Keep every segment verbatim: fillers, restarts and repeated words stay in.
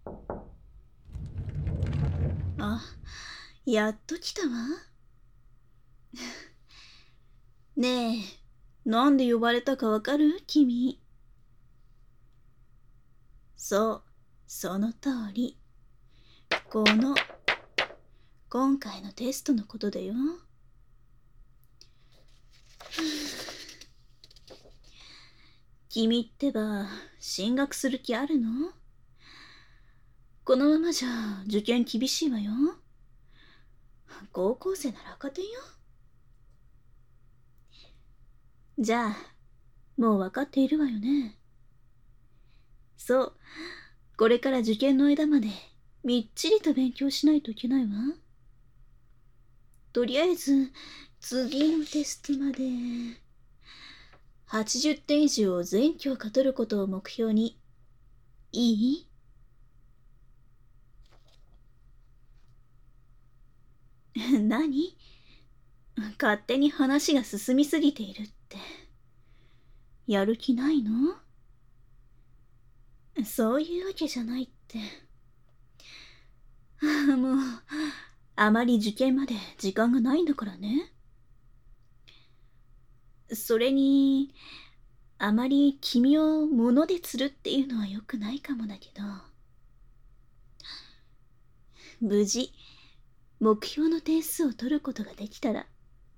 あ、やっと来たわ。ねえ、なんで呼ばれたかわかる君。そう、その通り。この、今回のテストのことだよ。君ってば、進学する気あるの？このままじゃ受験厳しいわよ。高校生なら赤点よ。じゃあ、もう分かっているわよね。そう、これから受験の間までみっちりと勉強しないといけないわ。とりあえず、次のテストまで、はちじゅってん以上全教科取ることを目標に、いい？何？勝手に話が進みすぎているって。やる気ないの？そういうわけじゃないって。もう、あまり受験まで時間がないんだからね。それに、あまり君を物で釣るっていうのは良くないかもだけど、無事、目標の点数を取ることができたら、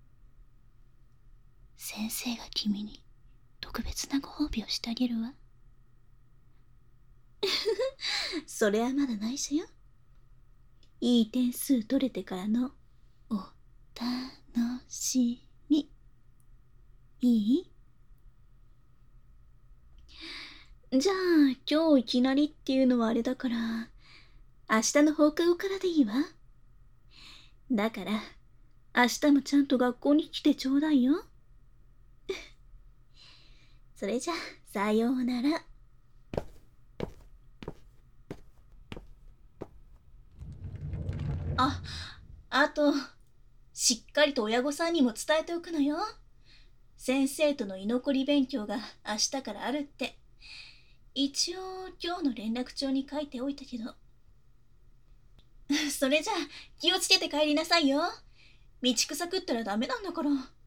先生が君に特別なご褒美をしてあげるわ。それはまだ内緒よ。いい点数取れてからのお楽しみ。いい？じゃあ今日いきなりっていうのはあれだから、明日の放課後からでいいわ。だから明日もちゃんと学校に来てちょうだいよ。それじゃさようなら。あ、あと、しっかりと親御さんにも伝えておくのよ。先生との居残り勉強が明日からあるって。一応今日の連絡帳に書いておいたけど。それじゃあ気をつけて帰りなさいよ。道草食ったらダメなんだから。